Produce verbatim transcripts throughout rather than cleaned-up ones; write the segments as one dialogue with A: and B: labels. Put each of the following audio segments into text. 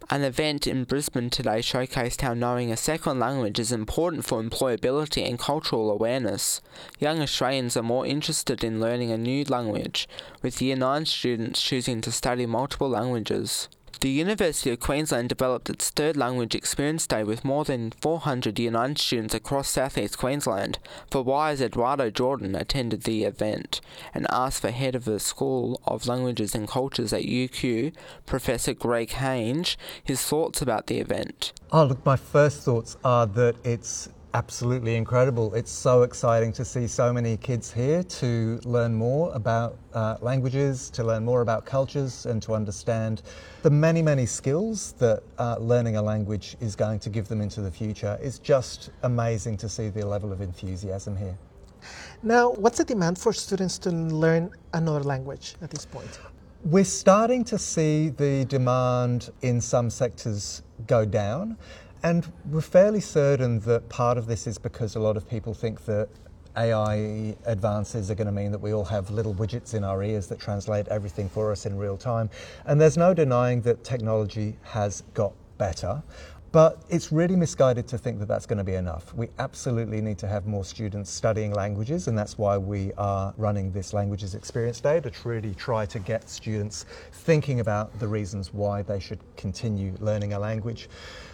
A: An event in Brisbane today showcased how knowing a second language is important for employability and cultural awareness. Young Australians are more interested in learning a new language, with Year nine students choosing to study multiple languages. The University of Queensland developed its third language experience day with more than four hundred Year nine students across southeast Queensland. For Wire's Eduardo Jordan attended the event and asked for head of the School of Languages and Cultures at U Q, Professor Greg Hange, his thoughts about the event.
B: Oh, look, my first thoughts are that it's absolutely incredible. It's so exciting to see so many kids here to learn more about uh, languages, to learn more about cultures, and to understand the many, many skills that uh, learning a language is going to give them into the future. It's just amazing to see the level of enthusiasm here.
C: Now, what's the demand for students to learn another language at this point?
B: We're starting to see the demand in some sectors go down. And we're fairly certain that part of this is because a lot of people think that A I advances are going to mean that we all have little widgets in our ears that translate everything for us in real time. And there's no denying that technology has got better. But it's really misguided to think that that's going to be enough. We absolutely need to have more students studying languages, and that's why we are running this Languages Experience Day, to really try to get students thinking about the reasons why they should continue learning a language.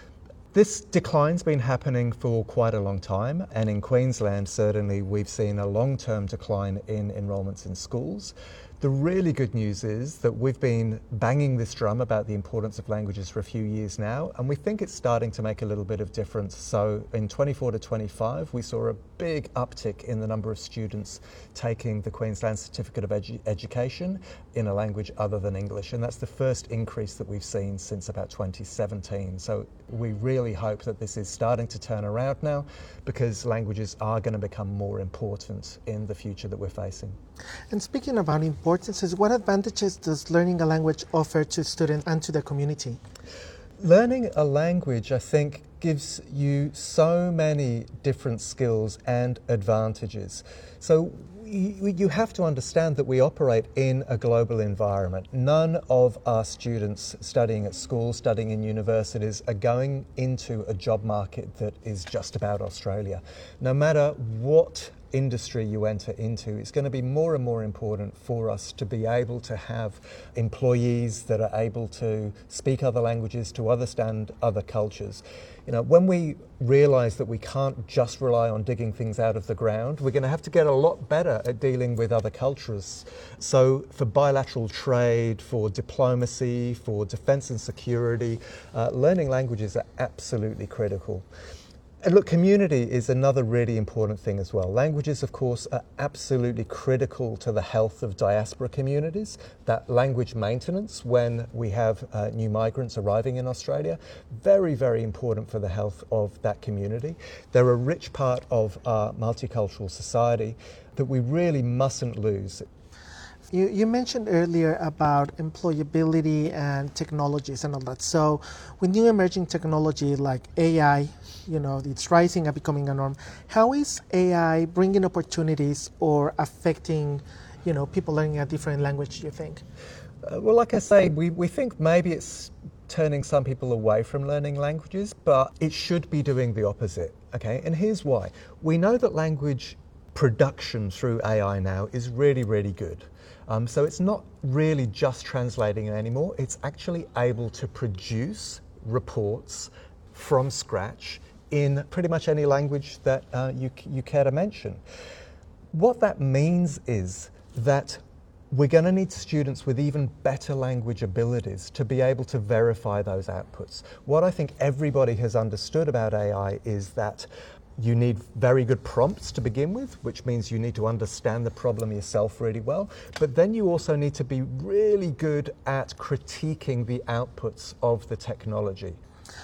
B: This decline's been happening for quite a long time, and in Queensland certainly we've seen a long-term decline in enrolments in schools. The really good news is that we've been banging this drum about the importance of languages for a few years now, and we think it's starting to make a little bit of difference. So in twenty-four to twenty-five, we saw a big uptick in the number of students taking the Queensland Certificate of Edu- Education in a language other than English, and that's the first increase that we've seen since about twenty seventeen. So we really hope that this is starting to turn around now, because languages are going to become more important in the future that we're facing.
C: And speaking about importances, what advantages does learning a language offer to students and to the community?
B: Learning a language, I think, gives you so many different skills and advantages. So you have to understand that we operate in a global environment. None of our students studying at school, studying in universities, are going into a job market that is just about Australia. No matter what industry you enter into, it's going to be more and more important for us to be able to have employees that are able to speak other languages, to understand other cultures. You know, when we realise that we can't just rely on digging things out of the ground, we're going to have to get a lot better at dealing with other cultures. So for bilateral trade, for diplomacy, for defence and security, uh, learning languages are absolutely critical. And look, community is another really important thing as well. Languages, of course, are absolutely critical to the health of diaspora communities. That language maintenance when we have uh, new migrants arriving in Australia, very, very important for the health of that community. They're a rich part of our multicultural society that we really mustn't lose.
C: You, you mentioned earlier about employability and technologies and all that. So with new emerging technology like A I, you know, it's rising and becoming a norm. How is A I bringing opportunities or affecting, you know, people learning a different language, do you think?
B: Uh, well, like I say, we, we think maybe it's turning some people away from learning languages, but it should be doing the opposite, okay? And here's why. We know that language production through A I now is really, really good. Um, so it's not really just translating it anymore, it's actually able to produce reports from scratch in pretty much any language that uh, you, you care to mention. What that means is that we're going to need students with even better language abilities to be able to verify those outputs. What I think everybody has understood about A I is that you need very good prompts to begin with, which means you need to understand the problem yourself really well. But then you also need to be really good at critiquing the outputs of the technology.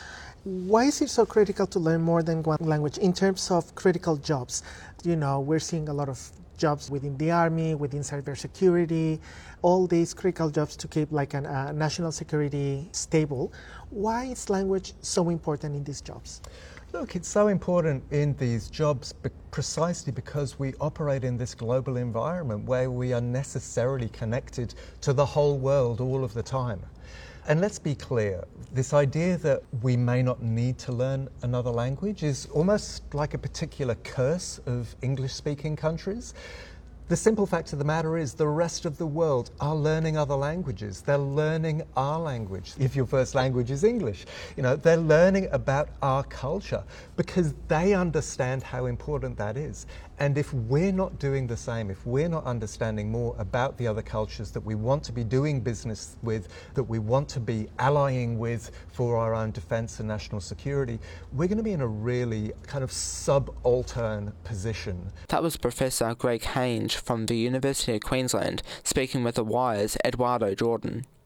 C: Why is it so critical to learn more than one language in terms of critical jobs? You know, we're seeing a lot of jobs within the army, within cybersecurity, all these critical jobs to keep like a uh, national security stable. Why is language so important in these jobs?
B: Look, it's so important in these jobs be- precisely because we operate in this global environment where we are necessarily connected to the whole world all of the time. And let's be clear, this idea that we may not need to learn another language is almost like a particular curse of English-speaking countries. The simple fact of the matter is the rest of the world are learning other languages. They're learning our language. If your first language is English, you know, they're learning about our culture because they understand how important that is. And if we're not doing the same, if we're not understanding more about the other cultures that we want to be doing business with, that we want to be allying with for our own defence and national security, we're going to be in a really kind of subaltern position.
A: That was Professor Greg Hange from the University of Queensland speaking with The Wire's Eduardo Jordan.